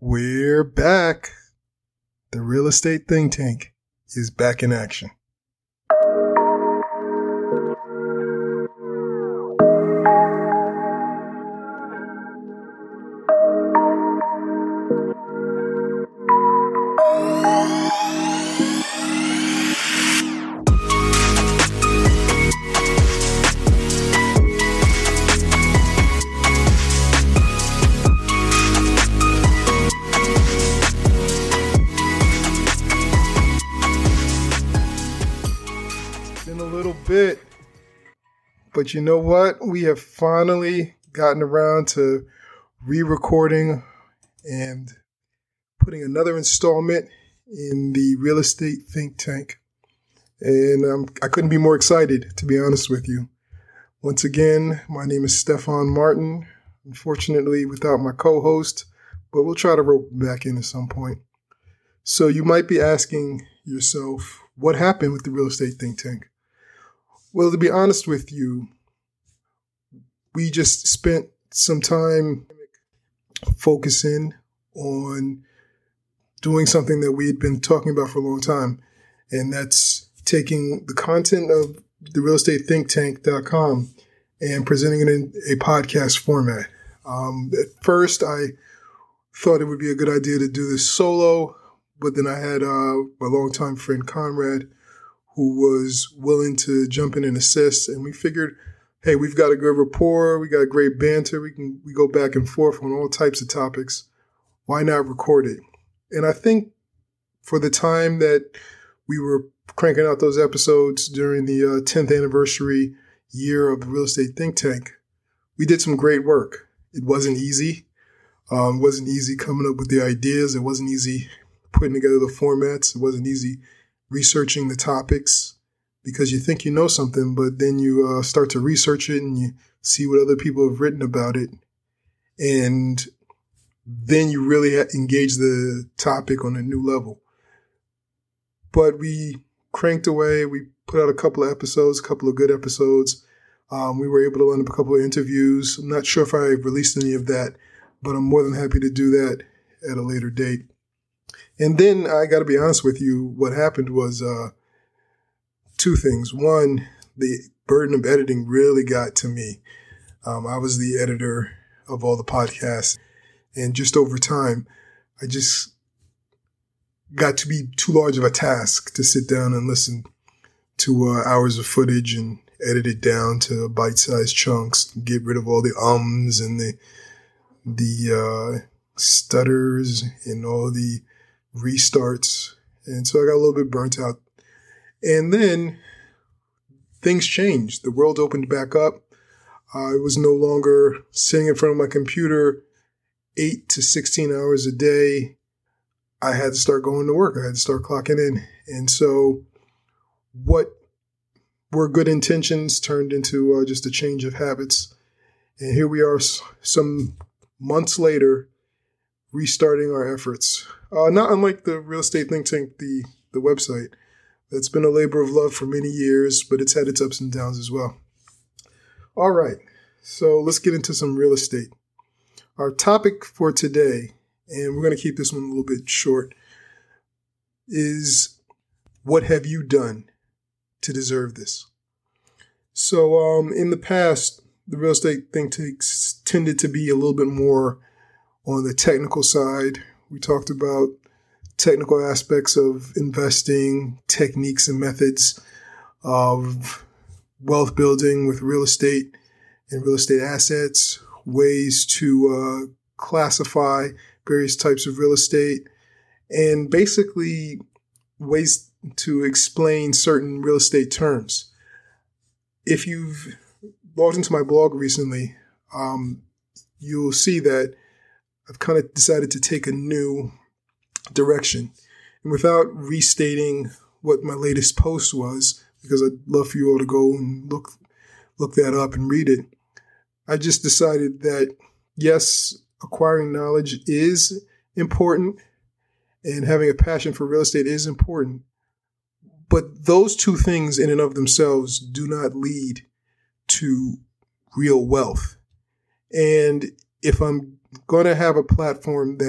We're back. The Real Estate Think Tank is back in action. Bit, but you know what? We have finally gotten around to re-recording and putting another installment in the Real Estate Think Tank. And I couldn't be more excited, to be honest with you. Once again, my name is Stefan Martin, unfortunately without my co-host, but we'll try to rope back in at some point. So you might be asking yourself, what happened with the Real Estate Think Tank? Well, to be honest with you, we just spent some time focusing on doing something that we had been talking about for a long time, and that's taking the content of the realestatethink.com and presenting it in a podcast format. At first, I thought it would be a good idea to do this solo, but then I had my longtime friend Conrad, who was willing to jump in and assist. And we figured, hey, we've got a good rapport. We got great banter. We go back and forth on all types of topics. Why not record it? And I think for the time that we were cranking out those episodes during the 10th anniversary year of the Real Estate Think Tank, we did some great work. It wasn't easy. It wasn't easy coming up with the ideas. It wasn't easy putting together the formats. It wasn't easy researching the topics, because you think you know something, but then you start to research it and you see what other people have written about it. And then you really engage the topic on a new level. But we cranked away. We put out a couple of episodes, a couple of good episodes. We were able to line up a couple of interviews. I'm not sure if I released any of that, but I'm more than happy to do that at a later date. And then I got to be honest with you, what happened was two things. One, the burden of editing really got to me. I was the editor of all the podcasts, and just over time, I just got to be too large of a task to sit down and listen to hours of footage and edit it down to bite-sized chunks, get rid of all the ums and the stutters and all the restarts. And so I got a little bit burnt out. And then things changed. The world opened back up. I was no longer sitting in front of my computer 8 to 16 hours a day. I had to start going to work. I had to start clocking in. And so what were good intentions turned into just a change of habits. And here we are some months later, restarting our efforts. Not unlike the Real Estate Think Tank, the website. That's been a labor of love for many years, but it's had its ups and downs as well. All right, so let's get into some real estate. Our topic for today, and we're going to keep this one a little bit short, is what have you done to deserve this? So in the past, the Real Estate Think Tanks tended to be a little bit more on the technical side. We talked about technical aspects of investing, techniques and methods of wealth building with real estate and real estate assets, ways to classify various types of real estate, and basically ways to explain certain real estate terms. If you've logged into my blog recently, you'll see that I've kind of decided to take a new direction. And without restating what my latest post was, because I'd love for you all to go and look that up and read it, I just decided that, yes, acquiring knowledge is important and having a passion for real estate is important. But those two things in and of themselves do not lead to real wealth. And if I'm going to have a platform that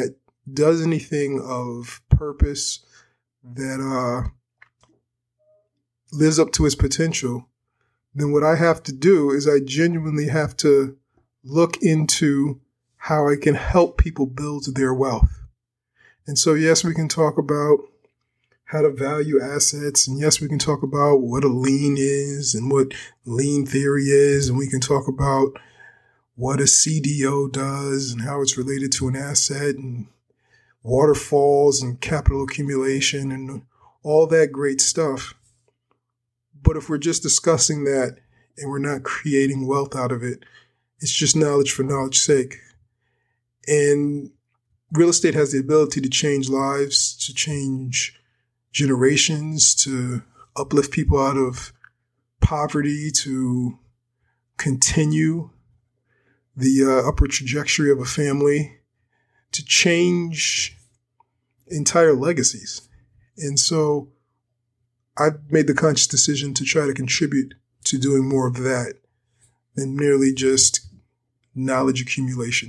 does anything of purpose, that lives up to its potential, then what I have to do is I genuinely have to look into how I can help people build their wealth. And so, yes, we can talk about how to value assets. And yes, we can talk about what a lien is and what lien theory is. And we can talk about what a CDO does and how it's related to an asset and waterfalls and capital accumulation and all that great stuff. But if we're just discussing that and we're not creating wealth out of it, it's just knowledge for knowledge's sake. And real estate has the ability to change lives, to change generations, to uplift people out of poverty, to continue the upward trajectory of a family, to change entire legacies. And so I've made the conscious decision to try to contribute to doing more of that than merely just knowledge accumulation.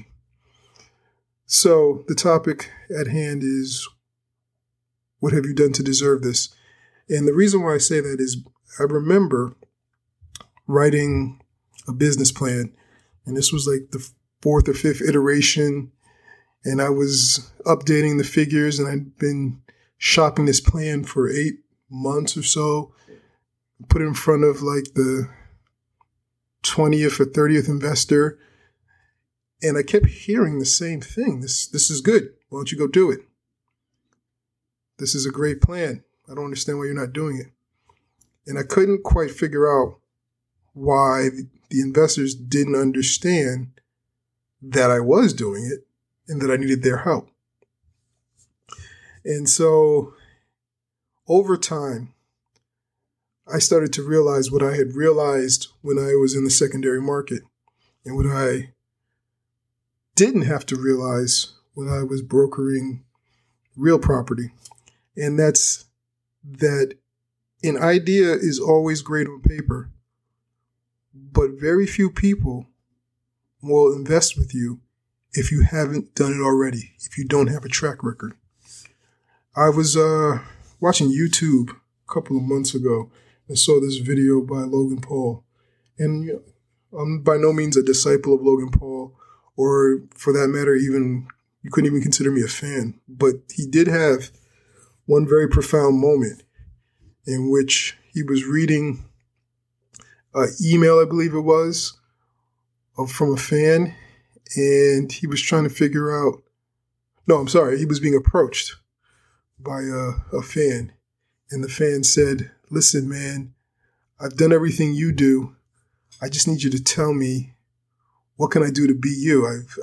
So the topic at hand is, what have you done to deserve this? And the reason why I say that is I remember writing a business plan, and this was like the fourth or fifth iteration, and I was updating the figures, and I'd been shopping this plan for 8 months or so, put it in front of like the 20th or 30th investor, and I kept hearing the same thing. This is good. Why don't you go do it? This is a great plan. I don't understand why you're not doing it. And I couldn't quite figure out why the investors didn't understand that I was doing it and that I needed their help. And so over time, I started to realize what I had realized when I was in the secondary market and what I didn't have to realize when I was brokering real property. And that's that an idea is always great on paper, but very few people will invest with you if you haven't done it already, if you don't have a track record. I was watching YouTube a couple of months ago and saw this video by Logan Paul. And I'm by no means a disciple of Logan Paul, or for that matter, even you couldn't even consider me a fan. But he did have one very profound moment in which he was reading an email, I believe it was, from a fan, and he was trying to figure out, he was being approached by a fan, and the fan said, "Listen, man, I've done everything you do. I just need you to tell me, what can I do to be you? I've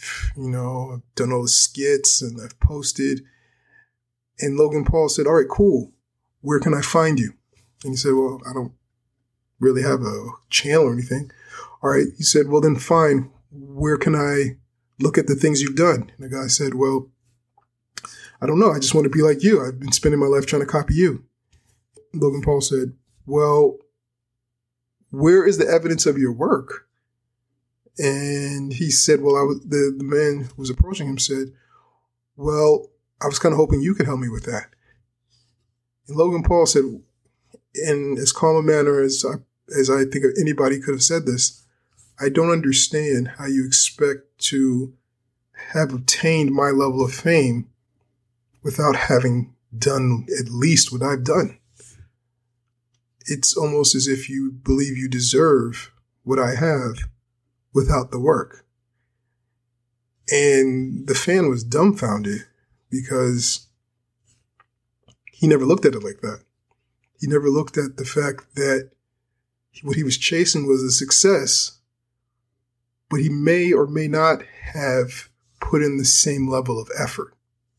done all the skits and I've posted." And Logan Paul said, "All right, cool. Where can I find you?" And he said, "Well, I don't really have a channel or anything." "All right." He said, "Well, then fine. Where can I look at the things you've done?" And the guy said, "Well, I don't know. I just want to be like you. I've been spending my life trying to copy you." Logan Paul said, "Well, where is the evidence of your work?" And he said, the man who was approaching him said, "Well, I was kind of hoping you could help me with that." And Logan Paul said, in as calm a manner as I think anybody could have said this, "I don't understand how you expect to have obtained my level of fame without having done at least what I've done. It's almost as if you believe you deserve what I have without the work." And the fan was dumbfounded because he never looked at it like that. He never looked at the fact that what he was chasing was a success, but he may or may not have put in the same level of effort.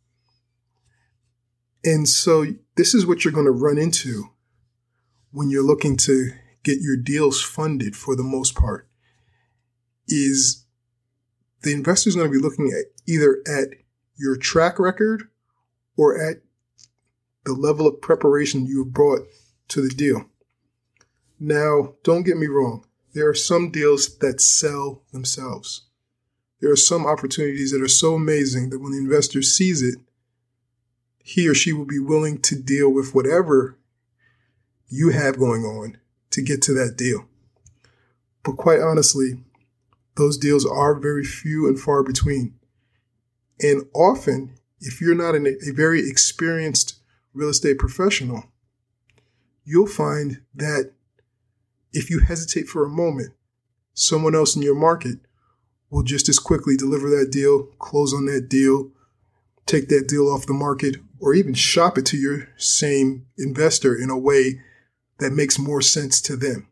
And so this is what you're going to run into when you're looking to get your deals funded for the most part, is the investor's going to be looking at either at your track record or at the level of preparation you have brought to the deal. Now, don't get me wrong. There are some deals that sell themselves. there are some opportunities that are so amazing that when the investor sees it, he or she will be willing to deal with whatever you have going on to get to that deal. But quite honestly, those deals are very few and far between. And often, if you're not a very experienced real estate professional, you'll find that if you hesitate for a moment, someone else in your market will just as quickly deliver that deal, close on that deal, take that deal off the market, or even shop it to your same investor in a way that makes more sense to them.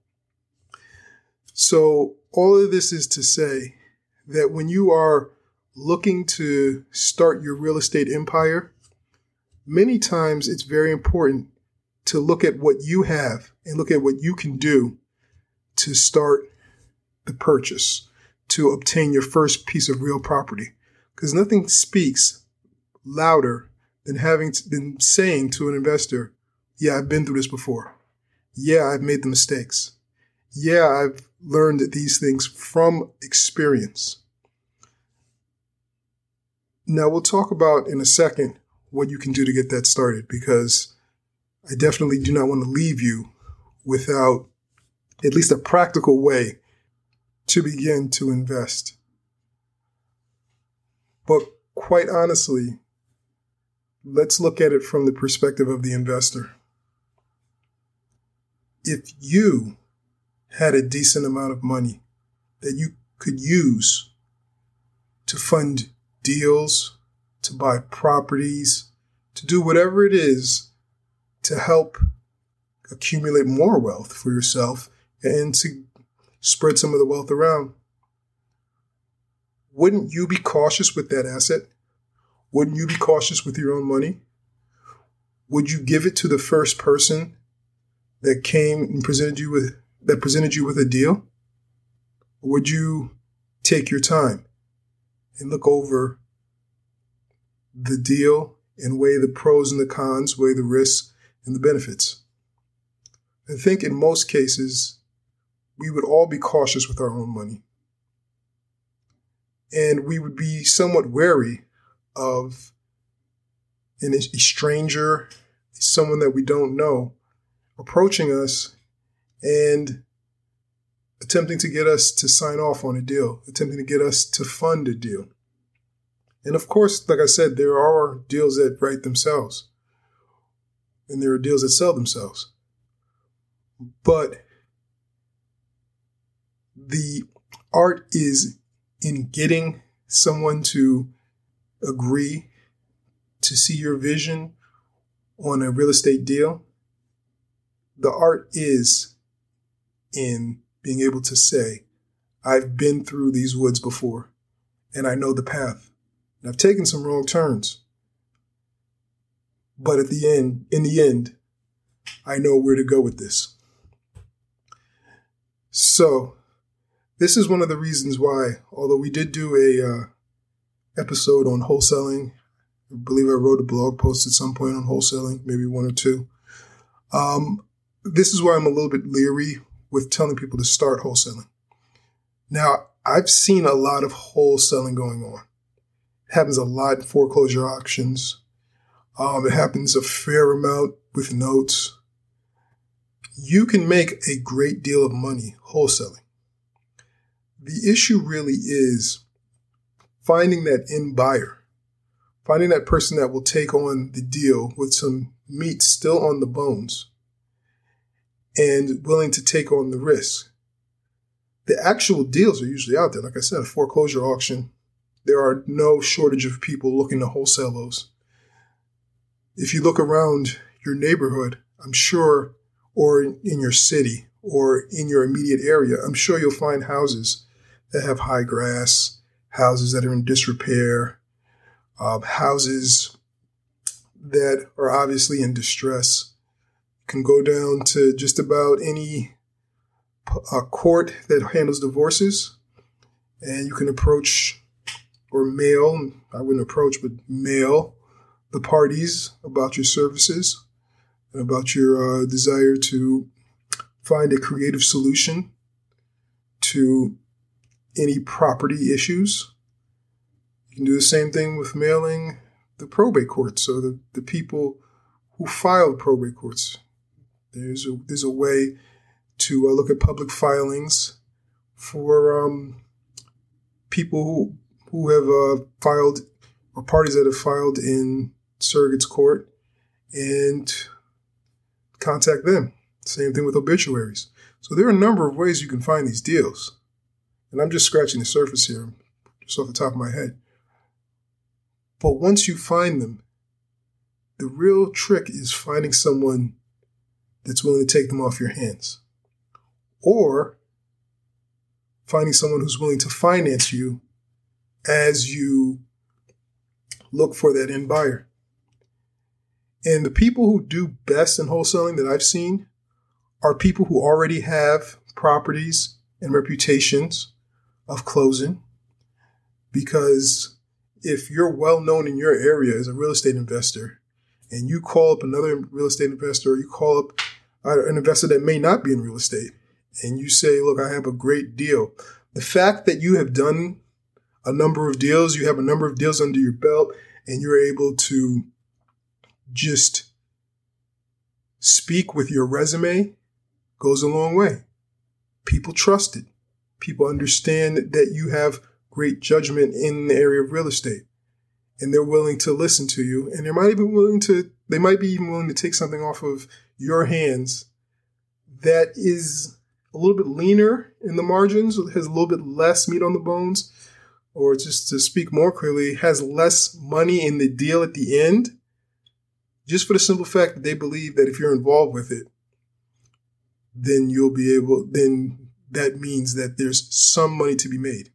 So all of this is to say that when you are looking to start your real estate empire, many times it's very important to look at what you have and look at what you can do to start the purchase, to obtain your first piece of real property. Because nothing speaks louder than saying to an investor, yeah, I've been through this before. Yeah, I've made the mistakes. Yeah, I've learned these things from experience. Now, we'll talk about in a second what you can do to get that started, because I definitely do not want to leave you without at least a practical way to begin to invest. But quite honestly, let's look at it from the perspective of the investor. If you had a decent amount of money that you could use to fund deals, to buy properties, to do whatever it is to help accumulate more wealth for yourself and to spread some of the wealth around, wouldn't you be cautious with that asset? Wouldn't you be cautious with your own money? Would you give it to the first person that came and presented you with a deal? Or would you take your time and look over the deal and weigh the pros and the cons, weigh the risks and the benefits? I think in most cases, we would all be cautious with our own money. And we would be somewhat wary of a stranger, someone that we don't know, approaching us and attempting to get us to sign off on a deal, attempting to get us to fund a deal. And of course, like I said, there are deals that write themselves, and there are deals that sell themselves. But the art is in getting someone to agree to see your vision on a real estate deal. The art is in being able to say, I've been through these woods before, and I know the path. And I've taken some wrong turns. But in the end, I know where to go with this. So this is one of the reasons why, although we did do a episode on wholesaling, I believe I wrote a blog post at some point on wholesaling, maybe one or two. This is why I'm a little bit leery with telling people to start wholesaling. Now, I've seen a lot of wholesaling going on. It happens a lot in foreclosure auctions. It happens a fair amount with notes. You can make a great deal of money wholesaling. The issue really is finding that end buyer, finding that person that will take on the deal with some meat still on the bones and willing to take on the risk. The actual deals are usually out there. Like I said, a foreclosure auction, there are no shortage of people looking to wholesale those. If you look around your neighborhood, I'm sure, or in your city or in your immediate area, I'm sure you'll find houses that have high grass, houses that are in disrepair, houses that are obviously in distress. You can go down to just about any court that handles divorces, and you can approach or mail, I wouldn't approach, but mail the parties about your services and about your desire to find a creative solution to any property issues. You can do the same thing with mailing the probate courts. So the people who filed probate courts. There's a way to look at public filings for people who have filed, or parties that have filed in surrogate's court, and contact them. Same thing with obituaries. So there are a number of ways you can find these deals. And I'm just scratching the surface here, just off the top of my head. But once you find them, the real trick is finding someone that's willing to take them off your hands. Or finding someone who's willing to finance you as you look for that end buyer. And the people who do best in wholesaling that I've seen are people who already have properties and reputations of closing. Because if you're well known in your area as a real estate investor, and you call up another real estate investor, or you call up an investor that may not be in real estate, and you say, look, I have a great deal. The fact that you have done a number of deals, you have a number of deals under your belt, and you're able to just speak with your resume goes a long way. People trust it. People understand that you have great judgment in the area of real estate, and they're willing to listen to you, and they might be even willing to take something off of your hands that is a little bit leaner in the margins, has a little bit less meat on the bones, or just to speak more clearly, has less money in the deal at the end, just for the simple fact that they believe that if you're involved with it, then that means that there's some money to be made.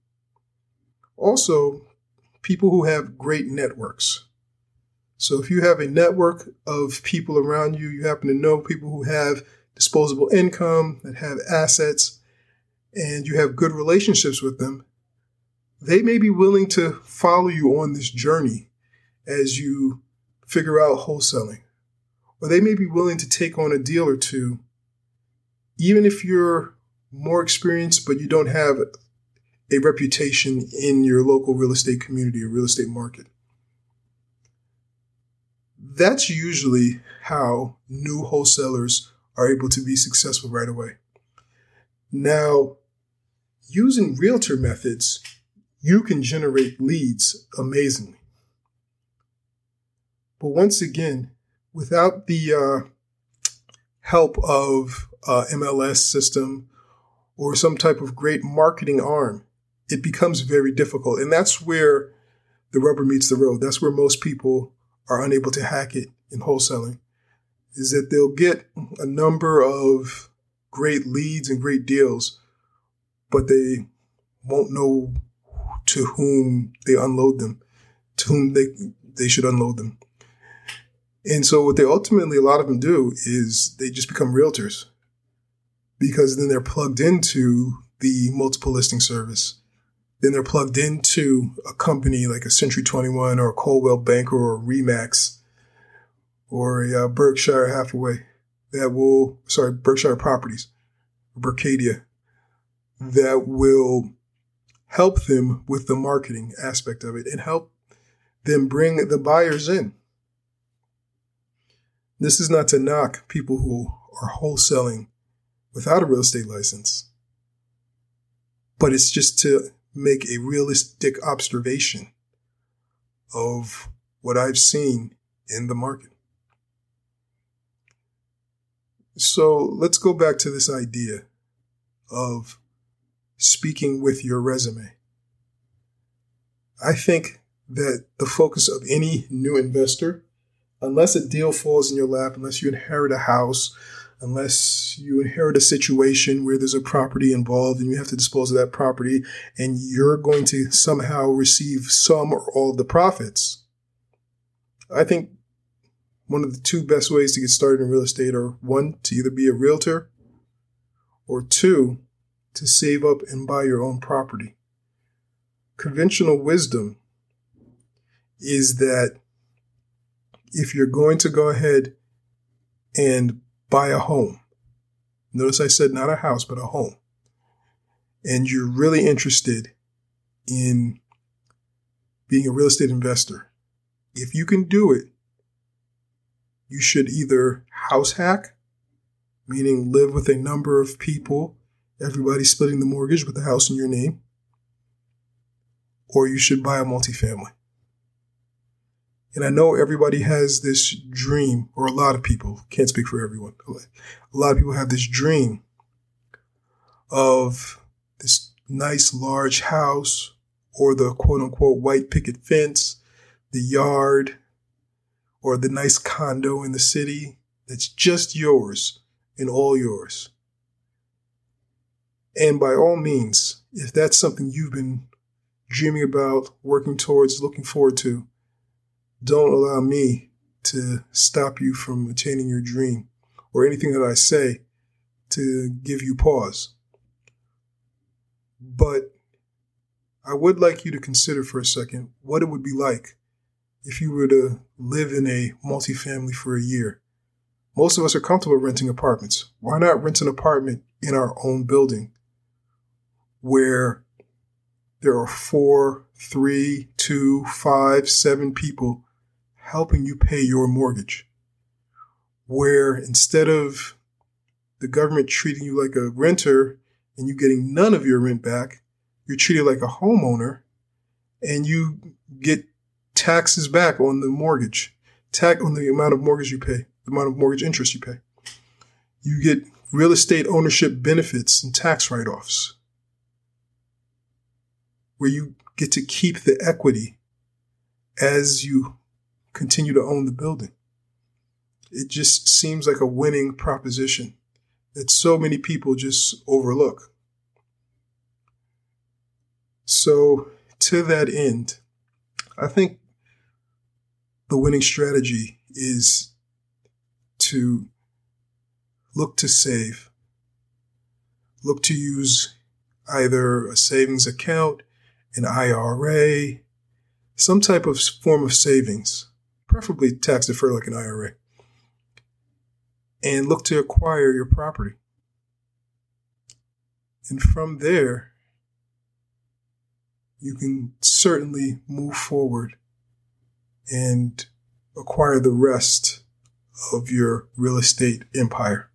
Also, people who have great networks. So if you have a network of people around you, you happen to know people who have disposable income, that have assets, and you have good relationships with them, they may be willing to follow you on this journey as you figure out wholesaling. Or they may be willing to take on a deal or two, even if you're more experienced, but you don't have a reputation in your local real estate community or real estate market. That's usually how new wholesalers are able to be successful right away. Now, using realtor methods, you can generate leads amazingly. But once again, without the help of MLS system or some type of great marketing arm, it becomes very difficult. And that's where the rubber meets the road. That's where most people are unable to hack it in wholesaling, is that they'll get a number of great leads and great deals, but they won't know to whom they unload them, to whom they should unload them. And so what they ultimately, a lot of them do is they just become realtors, because then they're plugged into the multiple listing service. Then they're plugged into a company like a Century 21 or a Coldwell Banker or a RE/MAX or a Berkshire Hathaway Berkshire Properties, Berkadia, that will help them with the marketing aspect of it and help them bring the buyers in. This is not to knock people who are wholesaling without a real estate license, but it's just to make a realistic observation of what I've seen in the market. So let's go back to this idea of speaking with your resume. I think that the focus of any new investor, unless a deal falls in your lap, unless you inherit a house, unless you inherit a situation where there's a property involved and you have to dispose of that property and you're going to somehow receive some or all of the profits, I think one of the two best ways to get started in real estate are, one, to either be a realtor, or two, to save up and buy your own property. Conventional wisdom is that if you're going to go ahead and buy a home, notice I said not a house, but a home, and you're really interested in being a real estate investor. If you can do it, you should either house hack, meaning live with a number of people, everybody splitting the mortgage with the house in your name, or you should buy a multifamily. And I know everybody has this dream, or a lot of people, can't speak for everyone. A lot of people have this dream of this nice large house or the quote unquote white picket fence, the yard, or the nice condo in the city that's just yours and all yours. And by all means, if that's something you've been dreaming about, working towards, looking forward to, don't allow me to stop you from attaining your dream or anything that I say to give you pause. But I would like you to consider for a second what it would be like if you were to live in a multifamily for a year. Most of us are comfortable renting apartments. Why not rent an apartment in our own building where there are 4, 3, 2, 5, 7 people helping you pay your mortgage, where instead of the government treating you like a renter and you getting none of your rent back, you're treated like a homeowner and you get taxes back on the mortgage, tax on the amount of mortgage you pay, the amount of mortgage interest you pay. You get real estate ownership benefits and tax write-offs, where you get to keep the equity as you continue to own the building. It just seems like a winning proposition that so many people just overlook. So to that end, I think the winning strategy is to look to save, look to use either a savings account, an IRA, some type of form of savings, preferably tax deferred like an IRA, and look to acquire your property. And from there, you can certainly move forward and acquire the rest of your real estate empire.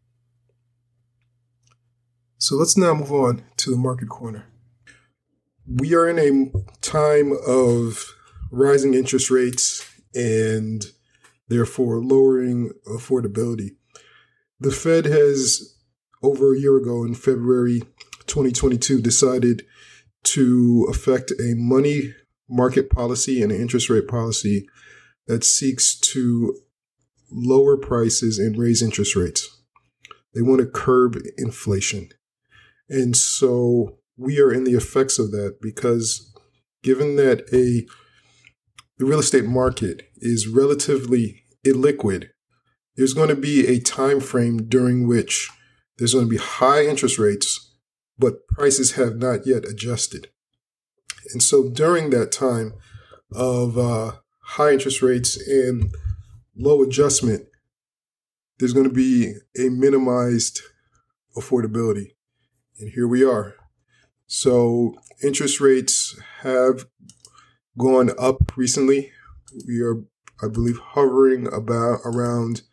So let's now move on to the market corner. We are in a time of rising interest rates and therefore lowering affordability. The Fed has, over a year ago in February 2022, decided to effect a money market policy and an interest rate policy that seeks to lower prices and raise interest rates. They want to curb inflation. And so we are in the effects of that because given that the real estate market is relatively illiquid, there's going to be a time frame during which there's going to be high interest rates, but prices have not yet adjusted. And so during that time of high interest rates and low adjustment, there's going to be a minimized affordability. And here we are. So interest rates have gone up recently. We are, I believe, hovering around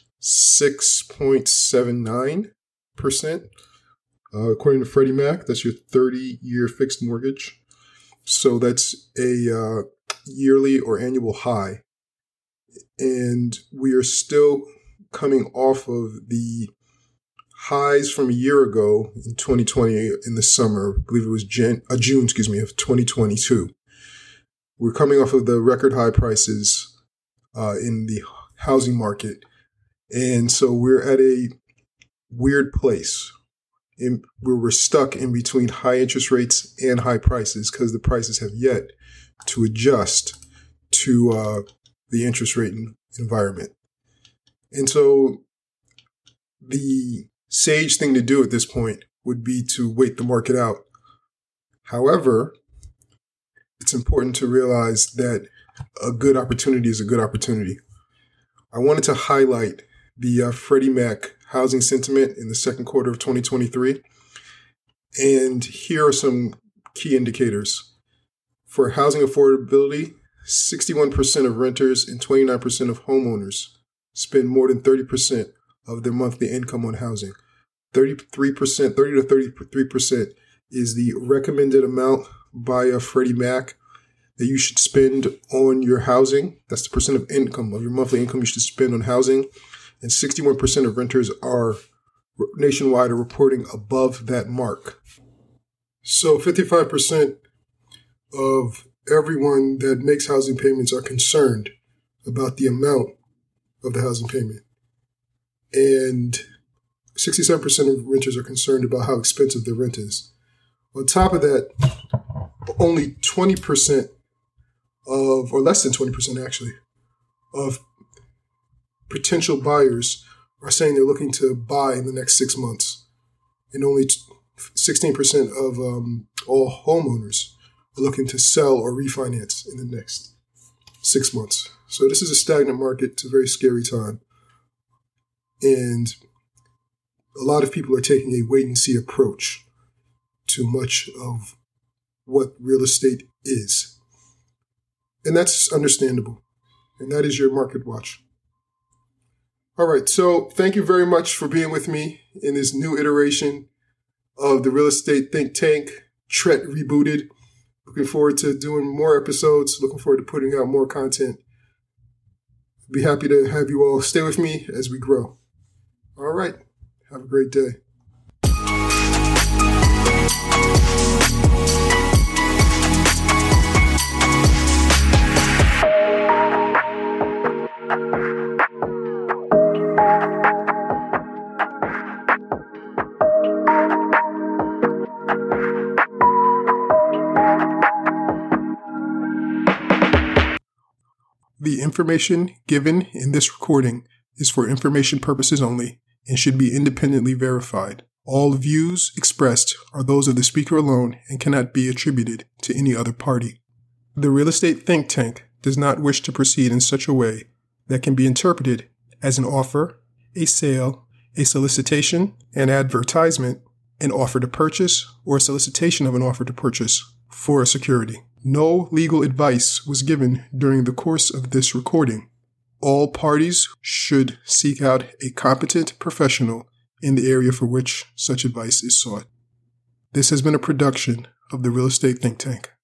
6.79%. According to Freddie Mac, that's your 30-year fixed mortgage. So that's a yearly or annual high. And we are still coming off of the highs from a year ago in 2020 in the summer. I believe it was June, of 2022. We're coming off of the record high prices in the housing market. And so we're at a weird place where we're stuck in between high interest rates and high prices because the prices have yet to adjust to the interest rate environment. And so the sage thing to do at this point would be to wait the market out. However, it's important to realize that a good opportunity is a good opportunity. I wanted to highlight the Freddie Mac housing sentiment in the second quarter of 2023. And here are some key indicators. For housing affordability, 61% of renters and 29% of homeowners spend more than 30% of their monthly income on housing. 30 to 33% is the recommended amount by Freddie Mac that you should spend on your housing. That's the percent of income, of your monthly income you should spend on housing. And 61% of renters are nationwide are reporting above that mark. So 55% of everyone that makes housing payments are concerned about the amount of the housing payment. And 67% of renters are concerned about how expensive their rent is. On top of that, only 20% or less than 20% actually, of potential buyers are saying they're looking to buy in the next 6 months. And only 16% of all homeowners are looking to sell or refinance in the next 6 months. So this is a stagnant market. It's a very scary time. And a lot of people are taking a wait-and-see approach to much of what real estate is. And that's understandable. And that is your Market Watch. All right, so thank you very much for being with me in this new iteration of the Real Estate Think Tank, TRET Rebooted. Looking forward to doing more episodes, looking forward to putting out more content. Be happy to have you all stay with me as we grow. All right, have a great day. The information given in this recording is for information purposes only and should be independently verified. All views expressed are those of the speaker alone and cannot be attributed to any other party. The Real Estate Think Tank does not wish to proceed in such a way that can be interpreted as an offer, a sale, a solicitation, an advertisement, an offer to purchase, or a solicitation of an offer to purchase for a security. No legal advice was given during the course of this recording. All parties should seek out a competent professional in the area for which such advice is sought. This has been a production of the Real Estate Think Tank.